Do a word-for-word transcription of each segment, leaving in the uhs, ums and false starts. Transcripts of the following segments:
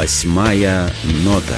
Восьмая нота.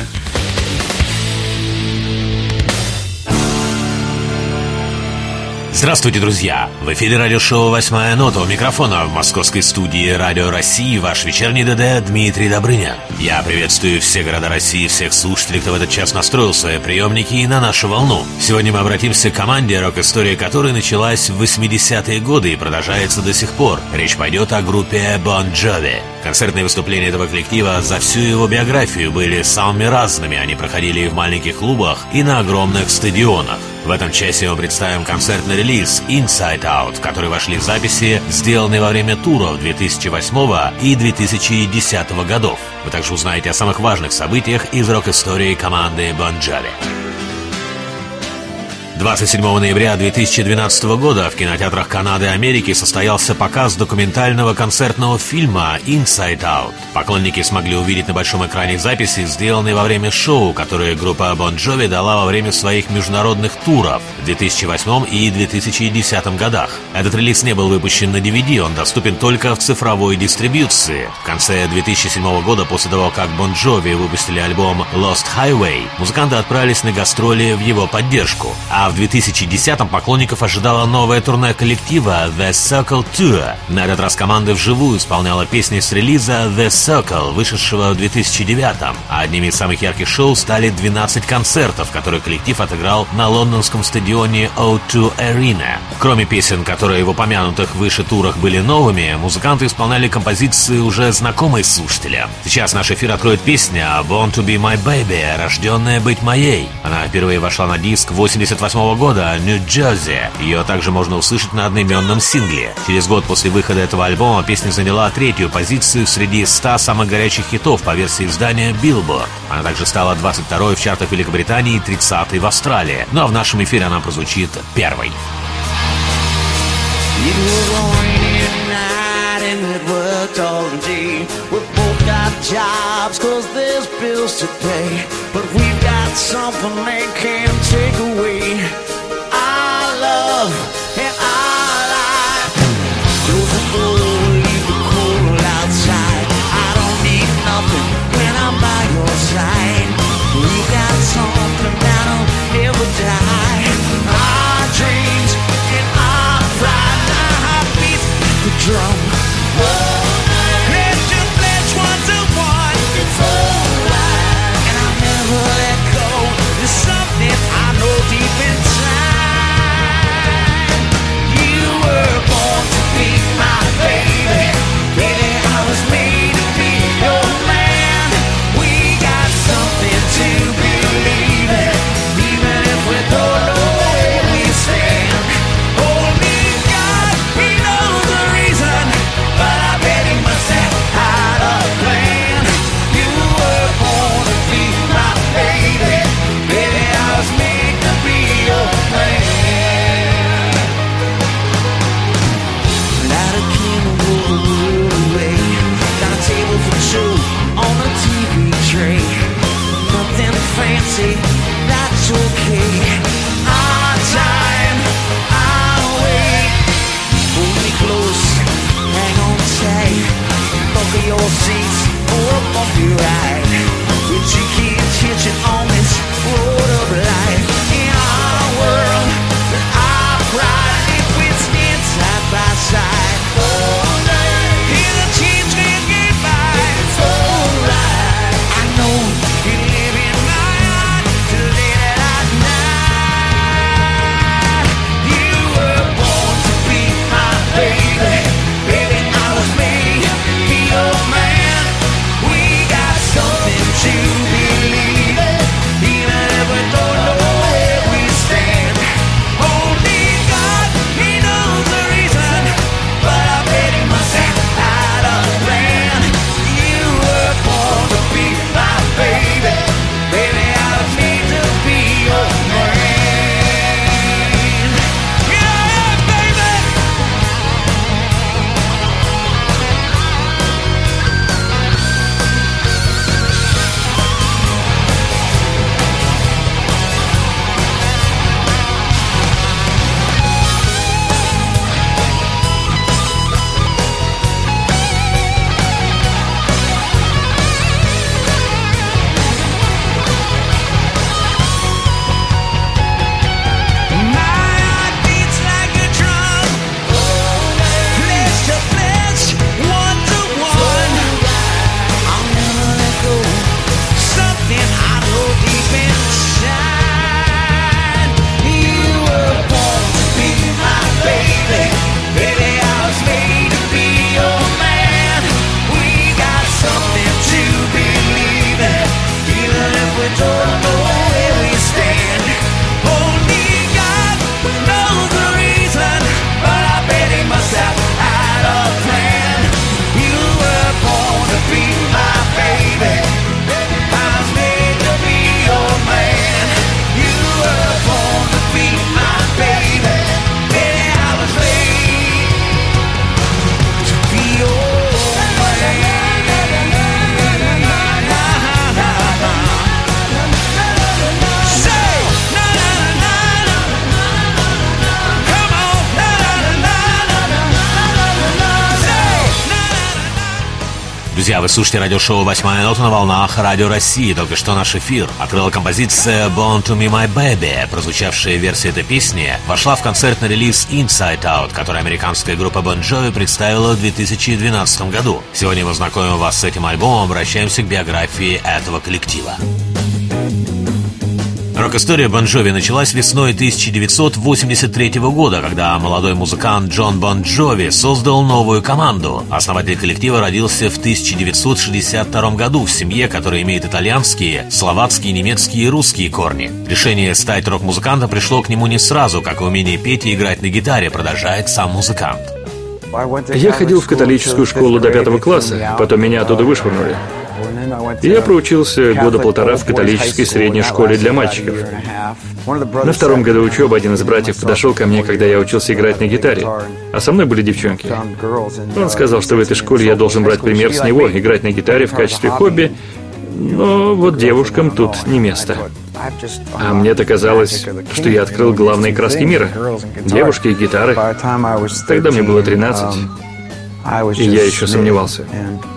Здравствуйте, друзья! В эфире радиошоу «Восьмая нота». У микрофона в московской студии «Радио России» ваш вечерний ДД Дмитрий Добрыня. Я приветствую все города России, всех слушателей, кто в этот час настроил свои приемники и на нашу волну. Сегодня мы обратимся к команде, рок-история которой началась в восьмидесятые годы и продолжается до сих пор. Речь пойдет о группе Bon Jovi. Концертные выступления этого коллектива за всю его биографию были самыми разными. Они проходили и в маленьких клубах, и на огромных стадионах. В этом часе мы представим концертный релиз Inside Out, в который вошли записи, сделанные во время туров две тысячи восьмого и две тысячи десятого годов. Вы также узнаете о самых важных событиях из рок-истории команды Bon Jovi. двадцать седьмого ноября две тысячи двенадцатого года в кинотеатрах Канады и Америки состоялся показ документального концертного фильма Inside Out. Поклонники смогли увидеть на большом экране записи, сделанные во время шоу, которые группа Bon Jovi дала во время своих международных туров в две тысячи восьмом и две тысячи десятом годах. Этот релиз не был выпущен на ди ви ди, он доступен только в цифровой дистрибьюции. В конце две тысячи седьмого года, после того, как Bon Jovi выпустили альбом Lost Highway, музыканты отправились на гастроли в его поддержку. А в две тысячи десятом поклонников ожидало новое турне коллектива The Circle Tour. На этот раз команда вживую исполняла песни с релиза The Circle, вышедшего в две тысячи девятом. А одними из самых ярких шоу стали двенадцать концертов, которые коллектив отыграл на лондонском стадионе о два Arena. Кроме песен, которые в упомянутых выше турах были новыми, музыканты исполняли композиции, уже знакомые слушателям. Сейчас наш эфир откроет песня Born to be my baby, рожденная быть моей. Она впервые вошла на диск восемьдесят восьмого года Нью-Джерси. Ее также можно услышать на одноименном сингле. Через год после выхода этого альбома песня заняла третью позицию среди ста самых горячих хитов по версии издания Billboard. Она также стала двадцать второй в чартах Великобритании и тридцатой в Австралии. Ну а в нашем эфире она прозвучит первой. Jobs, cause there's bills to pay, but we've got something they can't take away. Our love and our life. Close the door, leave the cold outside. I don't need nothing when I'm by your side. We've got something that'll never die. Our dreams and our pride. Our heart beats the drum. Whoa. That's okay. Our time, our way. Hold me close, hang on tight. Buckle your seats, or bump your ride. We'll keep attention on this road of life. In our world, our pride, if we stand side by side. All night, hear the teams can't get by. It's alright. I know you live in my heart. Late at night, you were born to be my baby. Baby, I was made to be your man. Друзья, вы слушаете радиошоу «Восьмая нота» на волнах Радио России. Только что наш эфир открыла композиция «Born to me my baby». Прозвучавшая версия этой песни вошла в концертный релиз «Inside Out», который американская группа Bon Jovi представила в две тысячи двенадцатом году. Сегодня мы знакомим вас с этим альбомом, обращаемся к биографии этого коллектива. Рок-история Bon Jovi началась весной тысяча девятьсот восемьдесят третьего года, когда молодой музыкант Джон Bon Jovi создал новую команду. Основатель коллектива родился в тысяча девятьсот шестьдесят втором году в семье, которая имеет итальянские, словацкие, немецкие и русские корни. Решение стать рок-музыкантом пришло к нему не сразу, как и умение петь и играть на гитаре, продолжает сам музыкант. Я ходил в католическую школу до пятого класса, потом меня оттуда вышвырнули. И я проучился года полтора в католической средней школе для мальчиков. На втором году учебы один из братьев подошел ко мне, когда я учился играть на гитаре, а со мной были девчонки. Он сказал, что в этой школе я должен брать пример с него, играть на гитаре в качестве хобби, но вот девушкам тут не место. А мне-то казалось, что я открыл главные краски мира. Девушки и гитары. Тогда мне было тринадцать, и я еще сомневался.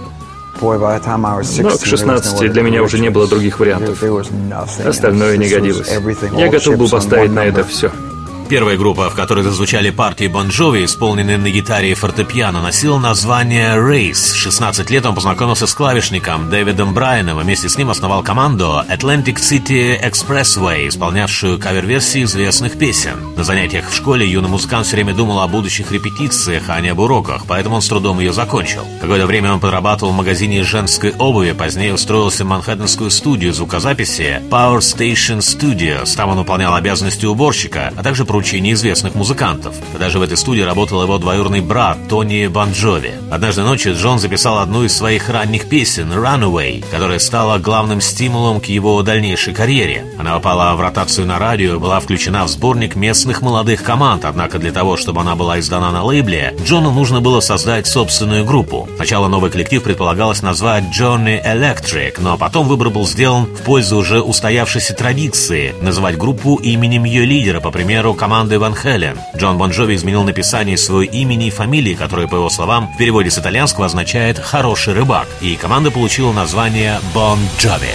Но к шестнадцати для меня уже не было других вариантов. Остальное не годилось. Я готов был поставить на это все. Первая группа, в которой зазвучали партии Bon Jovi, исполненные на гитаре и фортепиано, носила название Race. В шестнадцать лет он познакомился с клавишником Дэвидом Брайаном и вместе с ним основал команду Atlantic City Expressway, исполнявшую кавер-версии известных песен. На занятиях в школе юный музыкант все время думал о будущих репетициях, а не об уроках, поэтому он с трудом ее закончил. Какое-то время он подрабатывал в магазине женской обуви, позднее устроился в манхэттенскую студию звукозаписи Power Station Studios. Там он выполнял обязанности уборщика, а также учения известных музыкантов. Даже в этой студии работал его двоюродный брат Тони Bon Jovi. Однажды ночью Джон записал одну из своих ранних песен «Runaway», которая стала главным стимулом к его дальнейшей карьере. Она попала в ротацию на радио и была включена в сборник местных молодых команд, однако для того, чтобы она была издана на лейбле, Джону нужно было создать собственную группу. Сначала новый коллектив предполагалось назвать Johnny Electric, но потом выбор был сделан в пользу уже устоявшейся традиции называть группу именем ее лидера, по примеру команды Ван Хелен. Джон Bon Jovi изменил написание своего имени и фамилии, которое, по его словам, в переводе с итальянского означает «хороший рыбак», и команда получила название Bon Jovi.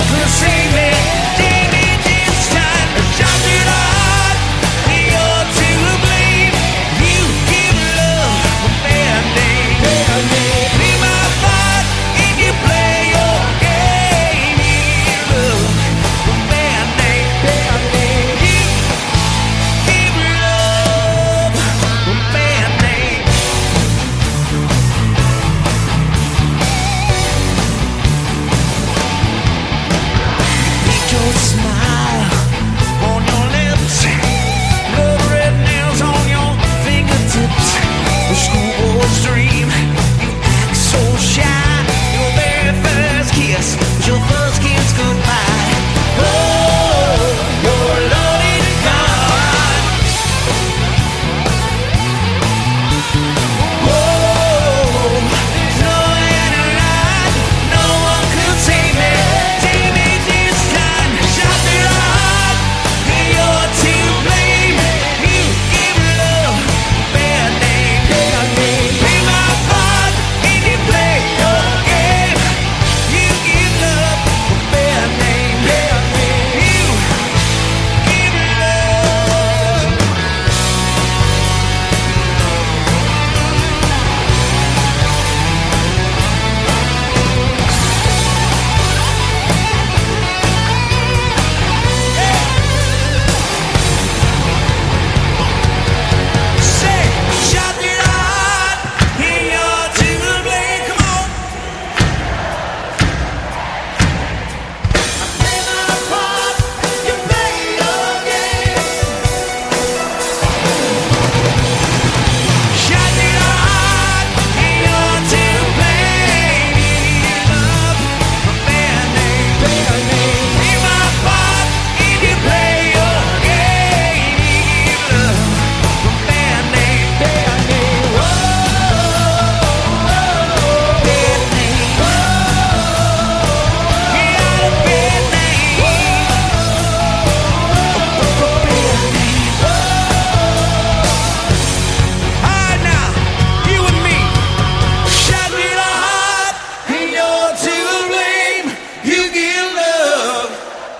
You're too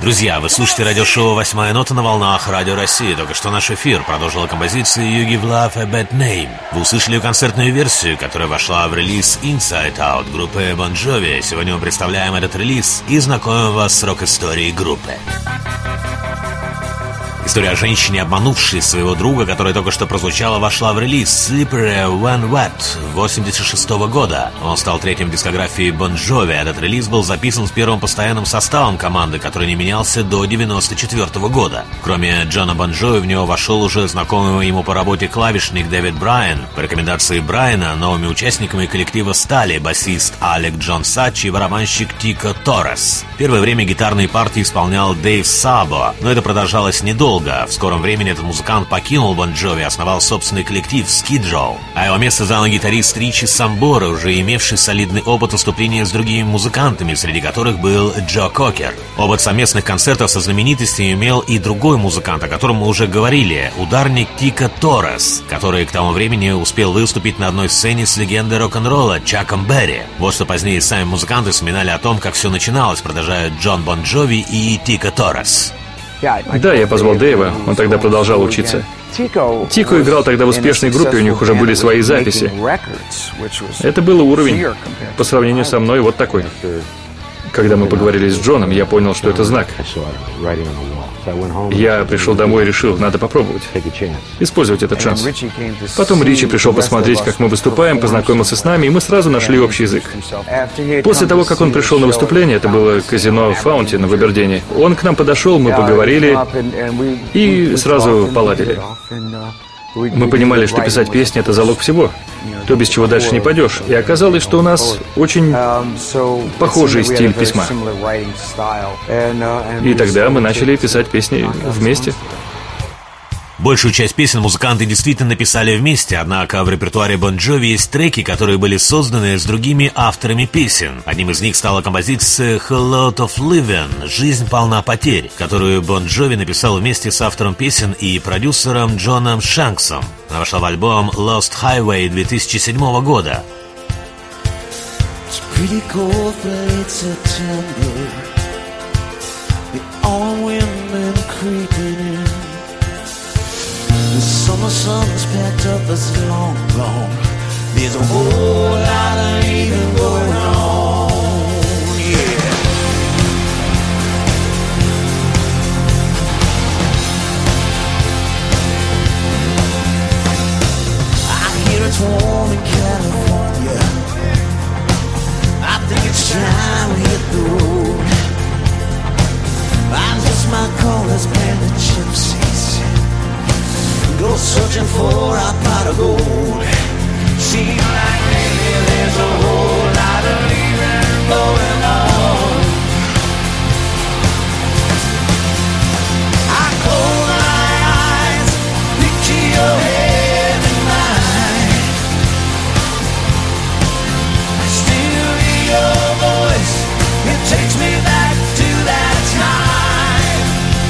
Друзья, вы слушаете радиошоу «Восьмая нота» на волнах Радио России. Только что наш эфир продолжила композиция «You Give Love a Bad Name». Вы услышали ее концертную версию, которая вошла в релиз Inside Out группы Bon Jovi. Сегодня мы представляем этот релиз и знакомим вас с рок-историей группы. История о женщине, обманувшей своего друга, которая только что прозвучала, вошла в релиз Slippery When Wet восемьдесят шестого года. Он стал третьим в дискографии Bon Jovi. Этот релиз был записан с первым постоянным составом команды, который не менялся до девяносто четвёртого года. Кроме Джона Bon Jovi, в него вошел уже знакомый ему по работе клавишник Дэвид Брайан. По рекомендации Брайана новыми участниками коллектива стали басист Алек Джон Сачи и барабанщик Тико Торрес. Первое время гитарные партии исполнял Дэйв Сабо, но это продолжалось недолго. В скором времени этот музыкант покинул Bon Jovi и основал собственный коллектив Skid Row, а его место занял гитарист Ричи Самбора, уже имевший солидный опыт выступления с другими музыкантами, среди которых был Джо Кокер. Опыт совместных концертов со знаменитостями имел и другой музыкант, о котором мы уже говорили, ударник Тико Торрес, который к тому времени успел выступить на одной сцене с легендой рок-н-ролла Чаком Берри. Вот что позднее сами музыканты вспоминали о том, как все начиналось, продолжают Джон Bon Jovi и Тико Торрес. Да, я позвал Дэйва, он тогда продолжал учиться. Тико играл тогда в успешной группе, у них уже были свои записи. Это был уровень, по сравнению со мной, вот такой. Когда мы поговорили с Джоном, я понял, что это знак. Я пришел домой и решил, надо попробовать. Использовать этот шанс. Потом Ричи пришел посмотреть, как мы выступаем, познакомился с нами, и мы сразу нашли общий язык. После того, как он пришел на выступление, это было казино Фаунтин в Абердине, он к нам подошел, мы поговорили и сразу поладили. Мы понимали, что писать песни — это залог всего, то, без чего дальше не пойдешь. И оказалось, что у нас очень похожий стиль письма. И тогда мы начали писать песни вместе. Большую часть песен музыканты действительно написали вместе, однако в репертуаре Bon Jovi есть треки, которые были созданы с другими авторами песен. Одним из них стала композиция «Whole Lot of Living» «Жизнь полна потерь», которую Bon Jovi написал вместе с автором песен и продюсером Джоном Шанксом. Она вошла в альбом «Lost Highway» две тысячи седьмого года. The summer sun's packed up, it's long gone. There's a whole lot of leaving going on, yeah. I hear it's warm in California. I think it's time we hit the road. I just might call this band the Gypsies. Go searching for our pot of gold. Seems like lately there's a whole lot of leaving going on. I close my eyes, picture your head in mine. I still hear your voice, it takes me back to that time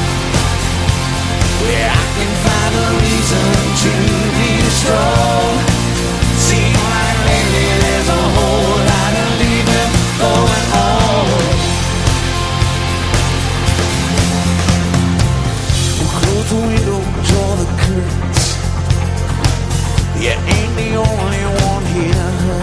where I can find a reason to be strong. Seems like lately there's a whole lot of leaving going on. We'll close the window, draw the curtains. You ain't the only one here.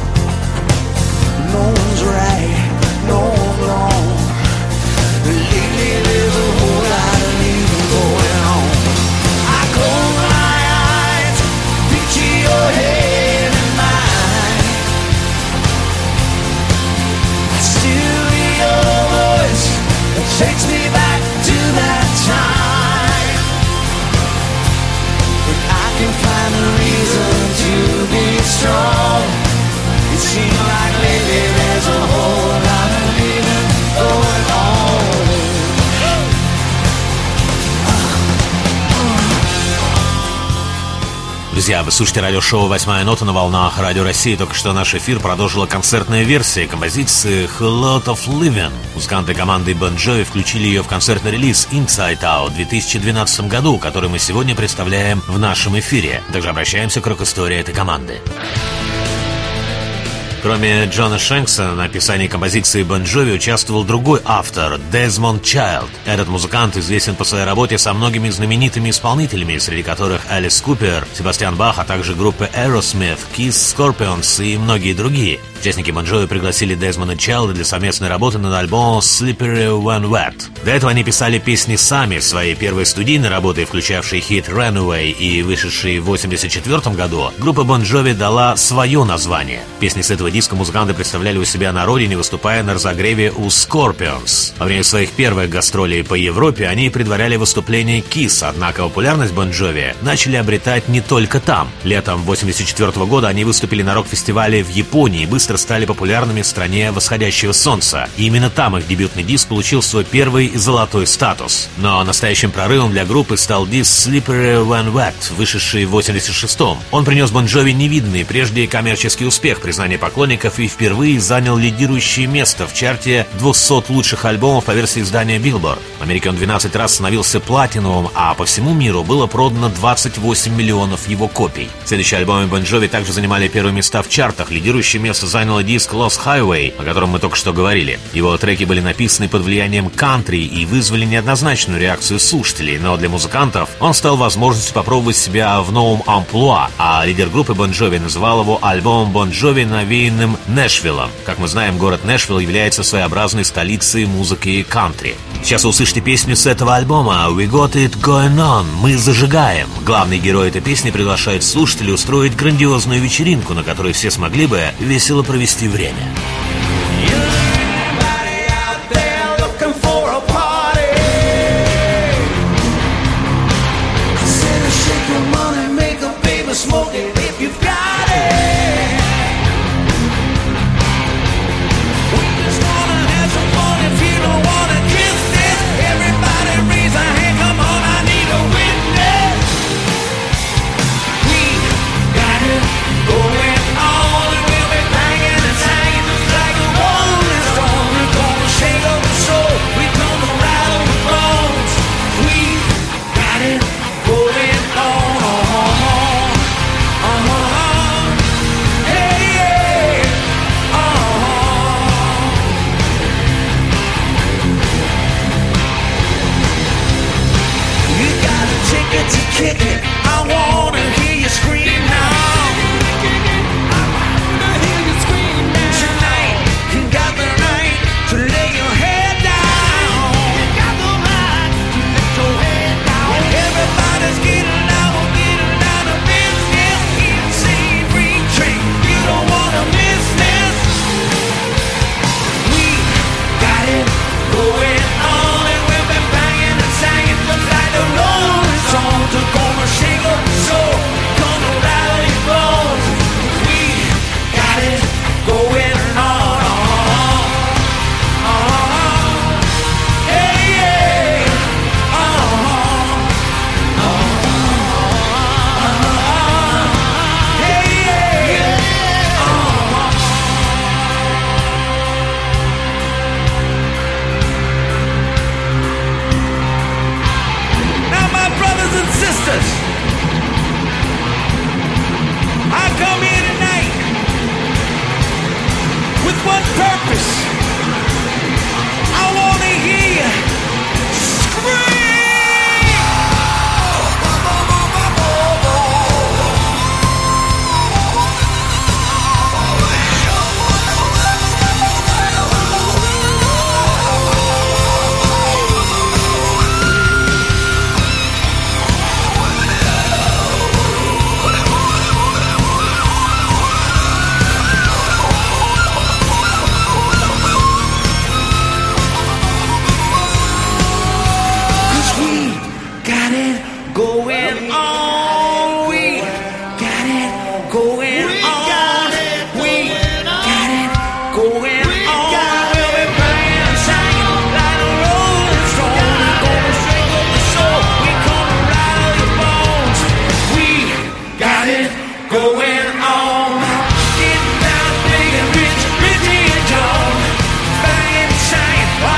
No one's right, no one's wrong. Lately there's a whole lot of leaving going on. Close my eyes, picture your head in mine. I still hear your voice, it takes me back to that time when I can find a reason to be strong. It seems like lately there's a whole lot of leaving going on. Друзья, вы слушаете радиошоу «Восьмая нота» на волнах Радио России. Только что наш эфир продолжила концертная версия композиции «Whole Lot of Living». Музыканты команды Bon Jovi включили ее в концертный релиз Inside Out в две тысячи двенадцатом году, который мы сегодня представляем в нашем эфире. Также обращаемся к рок-истории этой команды. Кроме Джона Шенкса, на написании композиции Бон Джови участвовал другой автор – Дезмонд Чайлд. Этот музыкант известен по своей работе со многими знаменитыми исполнителями, среди которых Элис Купер, Себастьян Бах, а также группы Aerosmith, Kiss, Scorpions и многие другие. Участники Бон Джови пригласили Дезмонда Чайлда для совместной работы над альбомом Slippery When Wet. До этого они писали песни сами, своей первой студийной работой, включавшей хит Runaway и вышедшей в восемьдесят четвёртом году, группа Бон Джови дала свое название. Песни с этого диска музыканты представляли у себя на родине, выступая на разогреве у Scorpions. Во время своих первых гастролей по Европе они предваряли выступление Kiss, однако популярность Бон Джови начали обретать не только там. Летом восемьдесят четвёртого года они выступили на рок-фестивале в Японии и быстро стали популярными в стране восходящего солнца. И именно там их дебютный диск получил свой первый золотой статус. Но настоящим прорывом для группы стал диск Slippery When Wet, вышедший в восемьдесят шестом. Он принес Бон Джови невиданный прежде коммерческий успех, признание поклонников, и впервые занял лидирующее место в чарте двухсот лучших альбомов по версии издания Billboard. В Америке он двенадцать раз становился платиновым, а по всему миру было продано двадцать восемь миллионов его копий. Следующие альбомы Бон Джови также занимали первые места в чартах. Лидирующее место занял диск Lost Highway, о котором мы только что говорили. Его треки были написаны под влиянием кантри и вызвали неоднозначную реакцию слушателей, но для музыкантов он стал возможностью попробовать себя в новом амплуа, а лидер группы Бон Джови называл его альбомом Бон Джови, навеянным Нэшвиллом. Как мы знаем, город Нэшвилл является своеобразной столицей музыки кантри. Сейчас вы услышите песню с этого альбома «We Got It Going On» — «Мы зажигаем». Главный герой этой песни приглашает слушателей устроить грандиозную вечеринку, на которой все смогли бы весело провести время.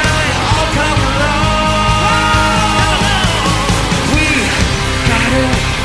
We got it.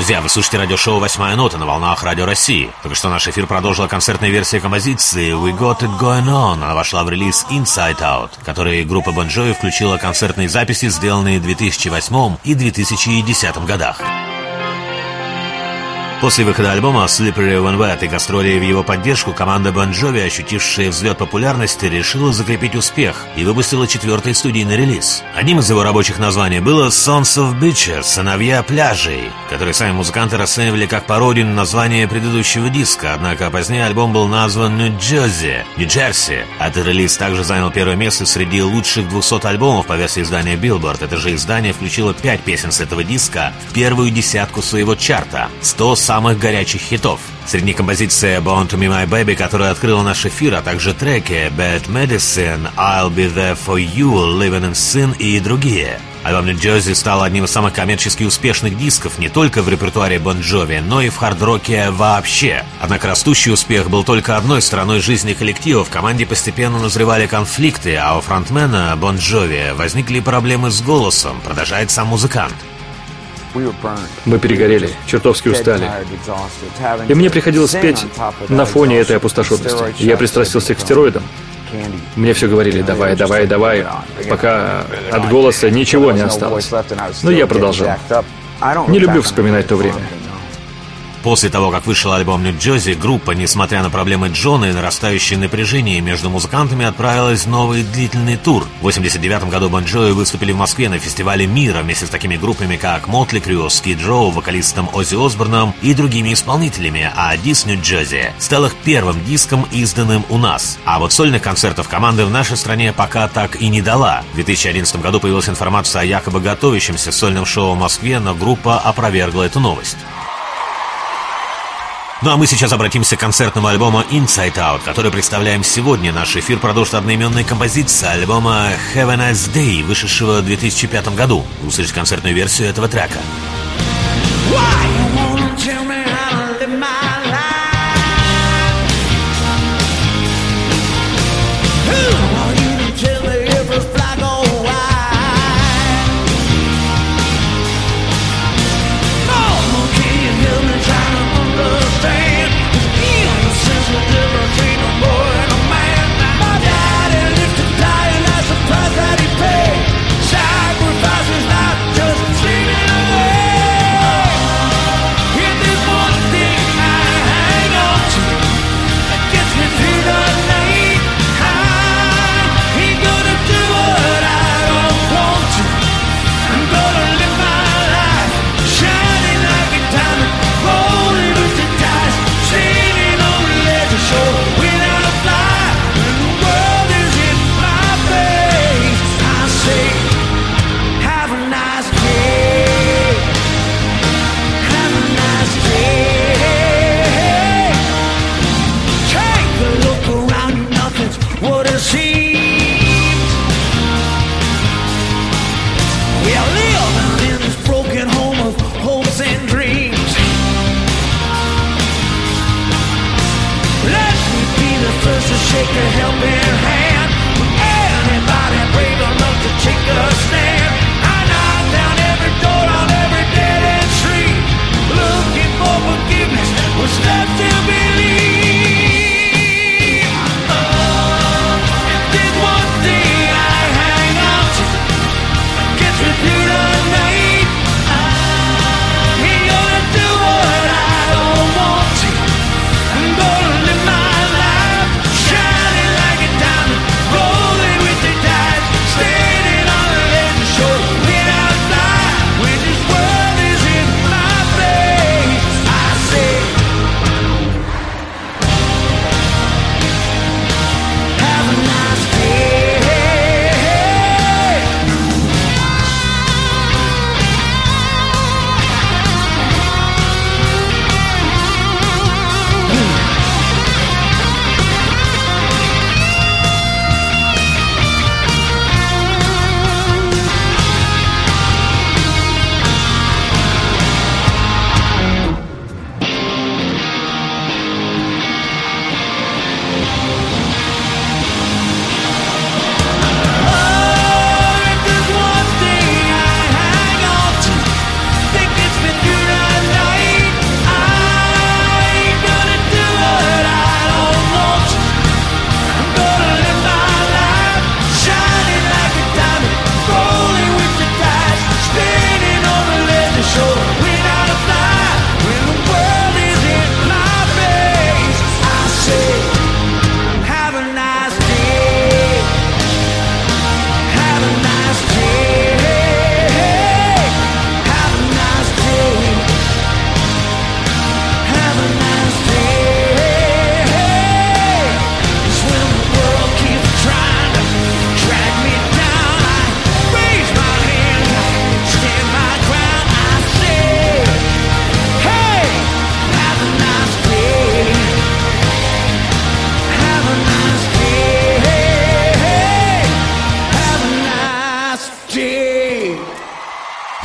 Друзья, вы слушаете радиошоу «Восьмая нота» на волнах Радио России. Только что наш эфир продолжила концертная версия композиции «We Got It Going On». Она вошла в релиз «Inside Out», который группа Bon Jovi включила концертные записи, сделанные в две тысячи восьмом и две тысячи десятом годах. После выхода альбома Slippery When Wet и гастролей в его поддержку, команда Bon Jovi, ощутившая взлет популярности, решила закрепить успех и выпустила четвертый студийный релиз. Одним из его рабочих названий было «Sons of Beaches» — «Сыновья пляжей», который сами музыканты расценивали как пародию на название предыдущего диска, однако позднее альбом был назван «New Jersey» — «Нью-Джерси». Этот релиз также занял первое место среди лучших двухсот альбомов по версии издания Billboard. Это же издание включило пять песен с этого диска в первую десятку своего чарта — сто самых горячих хитов. Среди них композиция «Born to be my baby», которая открыла наш эфир, а также треки «Bad Medicine», «I'll be there for you», «Living in Sin» и другие. Альбом «New Jersey» стал одним из самых коммерчески успешных дисков не только в репертуаре Bon Jovi, но и в хард-роке вообще. Однако растущий успех был только одной стороной жизни коллектива. В команде постепенно назревали конфликты, а у фронтмена Bon Jovi возникли проблемы с голосом, продолжает сам музыкант. Мы перегорели, чертовски устали. И мне приходилось петь на фоне этой опустошенности. Я пристрастился к стероидам. Мне все говорили «давай, давай, давай», пока от голоса ничего не осталось. Но я продолжал. Не люблю вспоминать то время. После того, как вышел альбом «New Jersey», группа, несмотря на проблемы Джона и нарастающее напряжение между музыкантами, отправилась в новый длительный тур. В восемьдесят девятом году Bon Jovi выступили в Москве на фестивале «Мира» вместе с такими группами, как Motley Crue, Skid Row, вокалистом Оззи Осборном и другими исполнителями, а диск «New Jersey» стал их первым диском, изданным у нас. А вот сольных концертов команды в нашей стране пока так и не дала. В две тысячи одиннадцатом году появилась информация о якобы готовящемся сольном шоу в Москве, но группа опровергла эту новость. Ну а мы сейчас обратимся к концертному альбому «Inside Out», который представляем сегодня. Наш эфир продолжит одноименной композицией альбома «Have a Nice Day», вышедшего в две тысячи пятом году. Услышите концертную версию этого трека. Sacrifices not just dreaming away.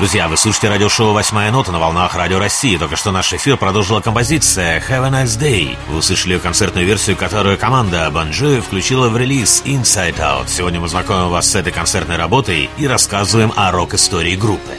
Друзья, вы слушаете радиошоу «Восьмая нота» на волнах Радио России. Только что наш эфир продолжила композиция «Have a Nice Day». Вы услышали концертную версию, которую команда Bon Jovi включила в релиз «Inside Out». Сегодня мы знакомим вас с этой концертной работой и рассказываем о рок-истории группы.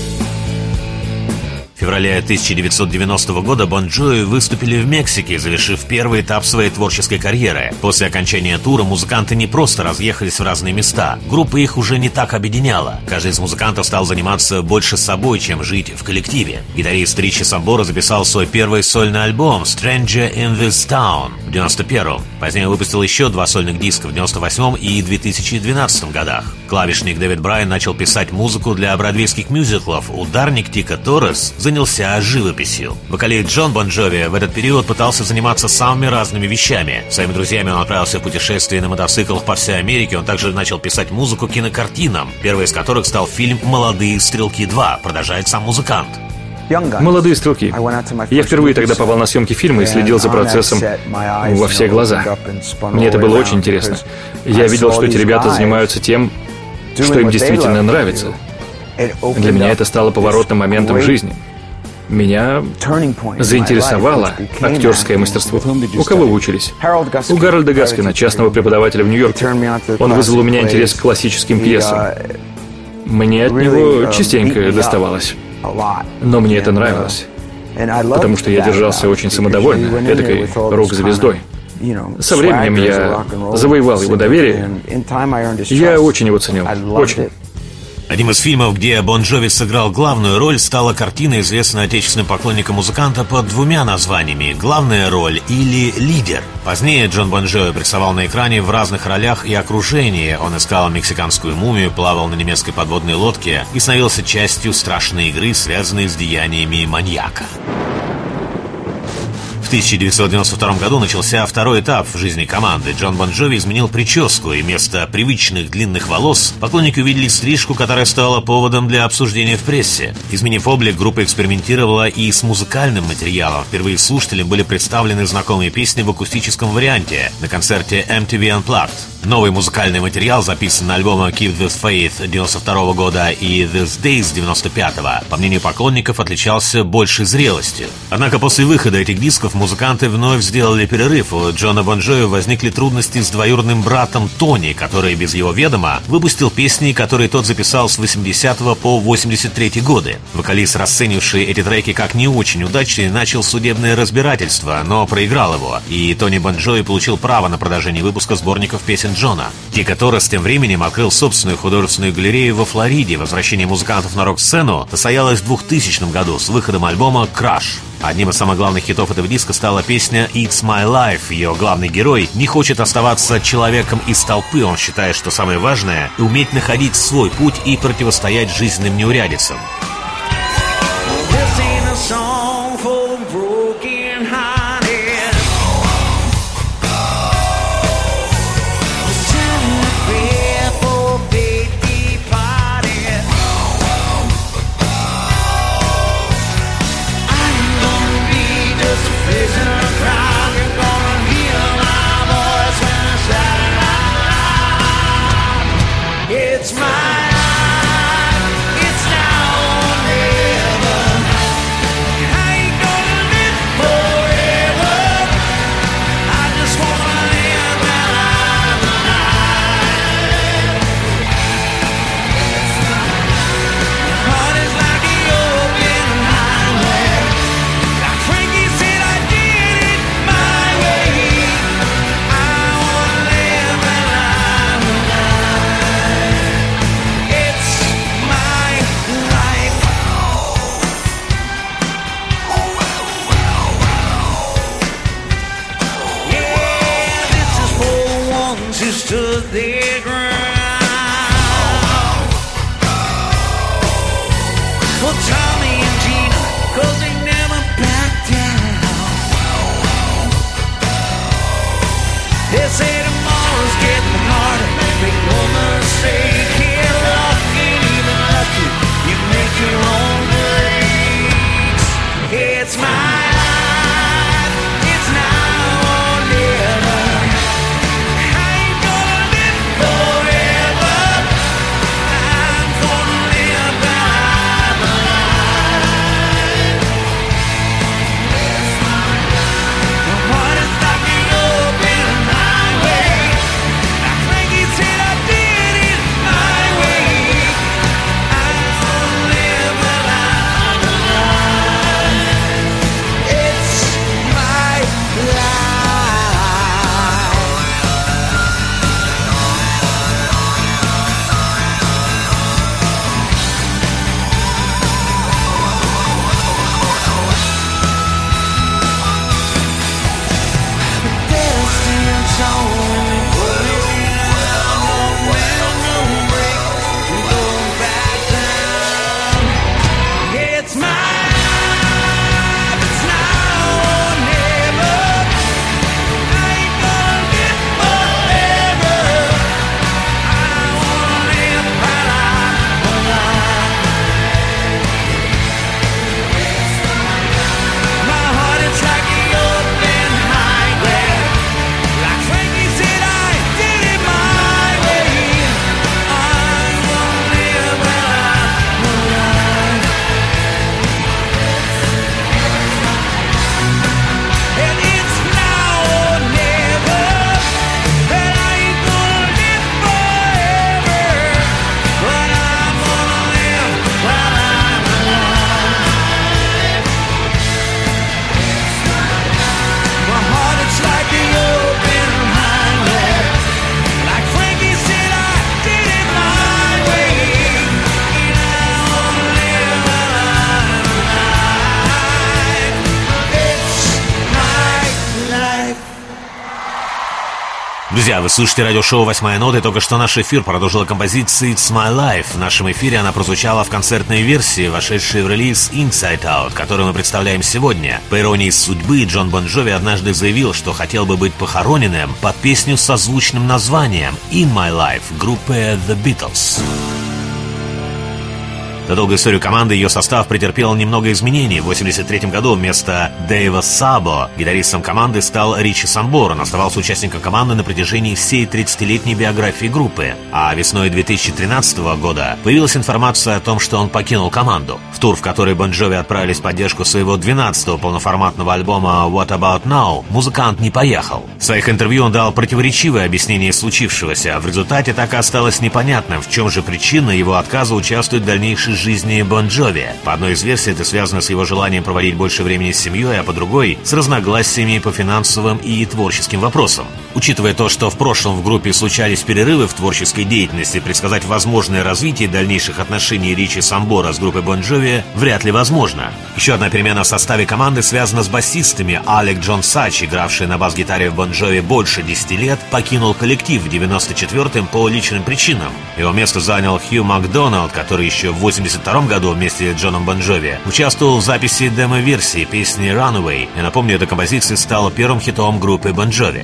В феврале тысяча девятьсот девяностого года Bon Jovi выступили в Мексике, завершив первый этап своей творческой карьеры. После окончания тура музыканты не просто разъехались в разные места. Группа их уже не так объединяла. Каждый из музыкантов стал заниматься больше собой, чем жить в коллективе. Гитарист Ричи Самбора записал свой первый сольный альбом «Stranger in this Town» в девяносто первом. Позднее выпустил еще два сольных диска в девяносто восьмом и две тысячи двенадцатом годах. Клавишник Дэвид Брайан начал писать музыку для бродвейских мюзиклов. Ударник Тика Торрес занялся живописью. Вокалист Джон Бон Джови в этот период пытался заниматься самыми разными вещами. Своими друзьями он отправился в путешествие на мотоциклах по всей Америке. Он также начал писать музыку к кинокартинам, первый из которых стал фильм «Молодые стрелки два», продолжает сам музыкант. «Молодые стрелки». Я впервые тогда попал на съемки фильма и следил за процессом во все глаза. Мне это было очень интересно. Я видел, что эти ребята занимаются тем, что им действительно нравится. Для меня это стало поворотным моментом в жизни. Меня заинтересовало актерское мастерство. У кого вы учились? У Гарольда Гаскина, частного преподавателя в Нью-Йорке. Он вызвал у меня интерес к классическим пьесам. Мне от него частенько доставалось. Но мне это нравилось, потому что я держался очень самодовольно, эдакой рок-звездой. Со временем я завоевал его доверие. Я очень его ценил. Очень. Одним из фильмов, где Бон Джови сыграл главную роль, стала картина, известная отечественным поклонникам музыканта под двумя названиями «Главная роль» или «Лидер». Позднее Джон Бон Джови прессовал на экране в разных ролях и окружении. Он искал мексиканскую мумию, плавал на немецкой подводной лодке и становился частью страшной игры, связанной с деяниями маньяка. В тысяча девятьсот девяносто втором году начался второй этап в жизни команды. Джон Бон Джови изменил прическу, и вместо привычных длинных волос поклонники увидели стрижку, которая стала поводом для обсуждения в прессе. Изменив облик, группа экспериментировала и с музыкальным материалом. Впервые слушателям были представлены знакомые песни в акустическом варианте на концерте эм ти ви Unplugged. Новый музыкальный материал, записан на альбомах Keep This Faith девяносто второго года и These Days девяносто пятого, по мнению поклонников, отличался большей зрелостью. Однако после выхода этих дисков музыканты вновь сделали перерыв. У Джона Бон Джови возникли трудности с двоюродным братом Тони, который без его ведома выпустил песни, которые тот записал с восьмидесятого по восемьдесят третий годы. Вокалист, расценивший эти треки как не очень удачные, начал судебное разбирательство, но проиграл его, и Тони Бон Джови получил право на продолжение выпуска сборников песен Джона. Тика Торрес тем временем открыл собственную художественную галерею во Флориде. Возвращение музыкантов на рок-сцену состоялось в двухтысячном году с выходом альбома «Crush». Одним из самых главных хитов этого диска стала песня «It's My Life». Ее главный герой не хочет оставаться человеком из толпы. Он считает, что самое важное — уметь находить свой путь и противостоять жизненным неурядицам. It's my life, it's now or never. I ain't gonna live forever. I just wanna live my life. Heart is like the open highway. Like Frankie said, I did it my way. I wanna live my life. It's my life. Yeah, this is for the ones who stood their ground. For Tommy and Gina, 'cause they never backed down. They say tomorrow's getting harder. Make no mistake, here luck ain't even lucky. You make your own mistakes. It's my life, it's now or never. I ain't gonna live for Друзья, вы слушаете радиошоу «Восьмая нота», и только что наш эфир продолжила композиция «It's My Life». В нашем эфире она прозвучала в концертной версии, вошедшей в релиз «Inside Out», который мы представляем сегодня. По иронии судьбы, Джон Бон Джови однажды заявил, что хотел бы быть похороненным под песню с созвучным названием «In My Life» группы The Beatles. За долгую историю команды ее состав претерпел немного изменений. В восемьдесят третьем году вместо Дэйва Сабо гитаристом команды стал Ричи Самбор. Он оставался участником команды на протяжении всей тридцатилетней биографии группы. А весной две тысячи тринадцатого года появилась информация о том, что он покинул команду. В тур, в который Бон Джови отправились в поддержку своего двенадцатого полноформатного альбома What About Now, музыкант не поехал. В своих интервью он дал противоречивое объяснение случившегося. В результате так и осталось непонятным, в чем же причина его отказа участвовать в дальнейшей жизни Бон Джови. По одной из версий это связано с его желанием проводить больше времени с семьей, а по другой — с разногласиями по финансовым и творческим вопросам. Учитывая то, что в прошлом в группе случались перерывы в творческой деятельности, предсказать возможное развитие дальнейших отношений Ричи Самбора с группой Бон Джови вряд ли возможно. Еще одна перемена в составе команды связана с басистами. Алек Джон Сач, игравший на бас-гитаре в Бон Джови больше десяти лет, покинул коллектив в девяносто четвёртом по личным причинам. Его место занял Хью Макдоналд, который еще в восемьдесят втором году вместе с Джоном Бон Джови участвовал в записи демо-версии песни «Runaway». Я напомню, эта композиция стала первым хитом группы Бон Джови.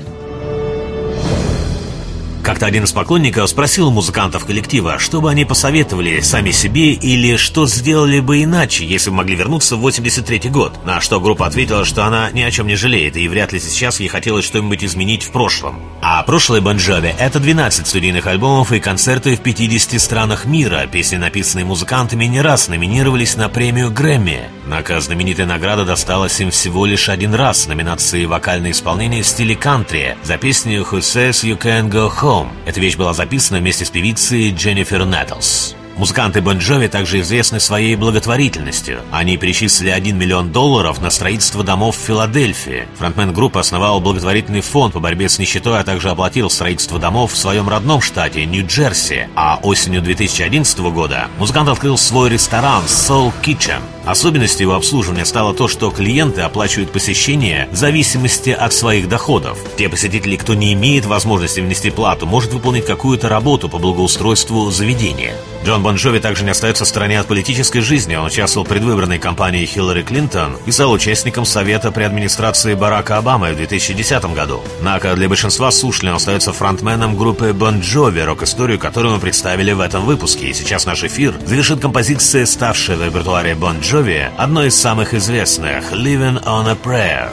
Как-то один из поклонников спросил музыкантов коллектива, что бы они посоветовали сами себе или что сделали бы иначе, если бы могли вернуться в восемьдесят третий год. На что группа ответила, что она ни о чем не жалеет, и вряд ли сейчас ей хотелось что-нибудь изменить в прошлом. А прошлое Бон Джови — это двенадцать студийных альбомов и концерты в пятидесяти странах мира. Песни, написанные музыкантами, не раз номинировались на премию Грэмми. Однако знаменитая награда досталась им всего лишь один раз в номинации «Вокальное исполнение в стиле кантри» за песню «Who Says You Can't Go Home». Эта вещь была записана вместе с певицей Дженнифер Нэттлс. Музыканты Бон Джови также известны своей благотворительностью. Они перечислили один миллион долларов на строительство домов в Филадельфии. Фронтмен группы основал благотворительный фонд по борьбе с нищетой, а также оплатил строительство домов в своем родном штате Нью-Джерси. А осенью две тысячи одиннадцатого года музыкант открыл свой ресторан Soul Kitchen. Особенностью его обслуживания стало то, что клиенты оплачивают посещение в зависимости от своих доходов. Те посетители, кто не имеет возможности внести плату, может выполнить какую-то работу по благоустройству заведения. Джон Бон Джови также не остается в стороне от политической жизни. Он участвовал в предвыборной кампании Хиллари Клинтон и стал участником Совета при администрации Барака Обамы в две тысячи десятом году. Однако для большинства слушателей он остается фронтменом группы Бон Джови, рок-историю, которую мы представили в этом выпуске. И сейчас наш эфир завершит композиция, ставшая в репертуаре Бон Джови одной из самых известных — «Living on a Prayer».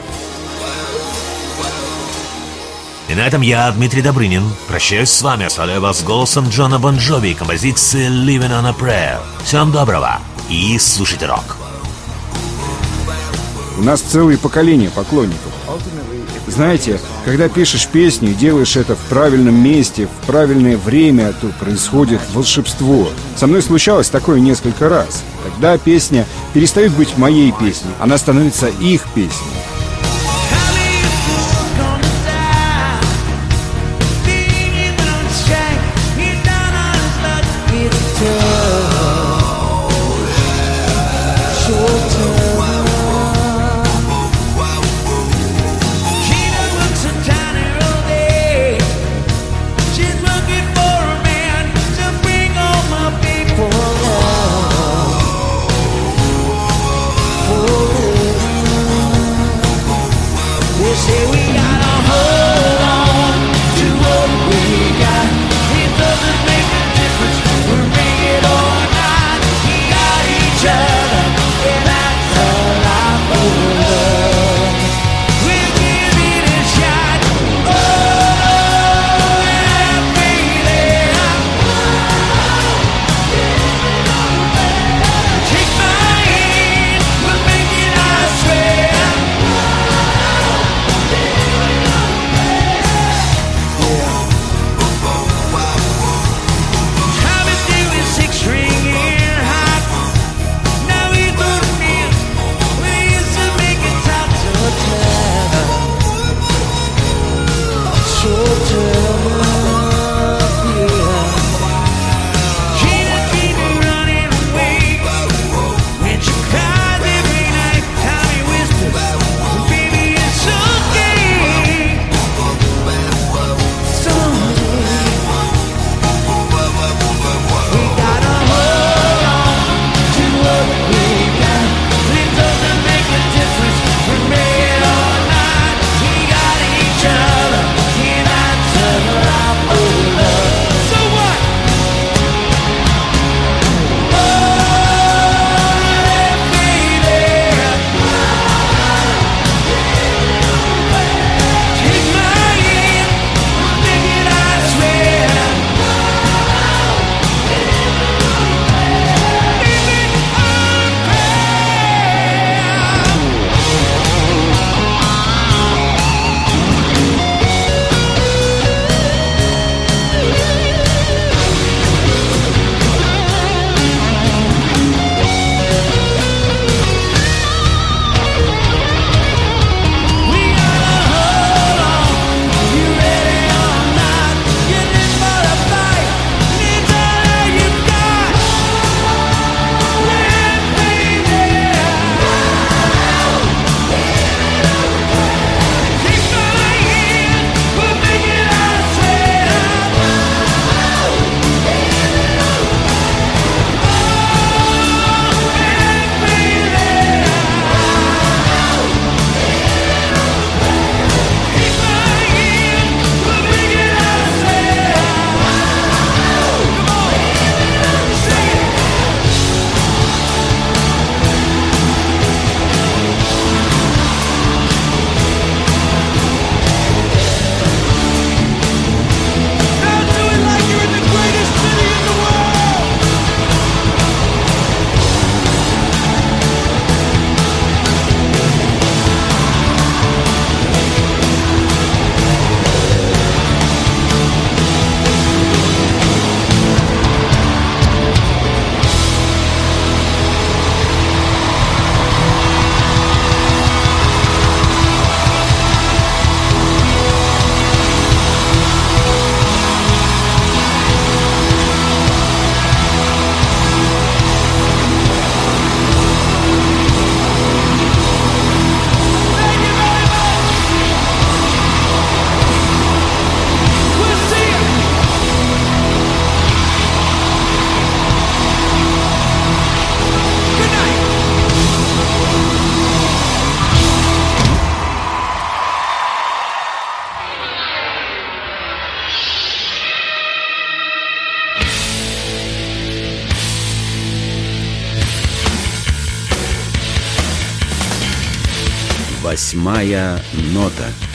И на этом я, Дмитрий Добрынин, прощаюсь с вами, оставляю вас голосом Джона Бон Джови и композиции «Living on a Prayer». Всем доброго и слушайте рок. У нас целые поколения поклонников. Знаете, когда пишешь песню и делаешь это в правильном месте, в правильное время, то происходит волшебство. Со мной случалось такое несколько раз. Тогда песня перестает быть моей песней, она становится их песней. Восьмая нота.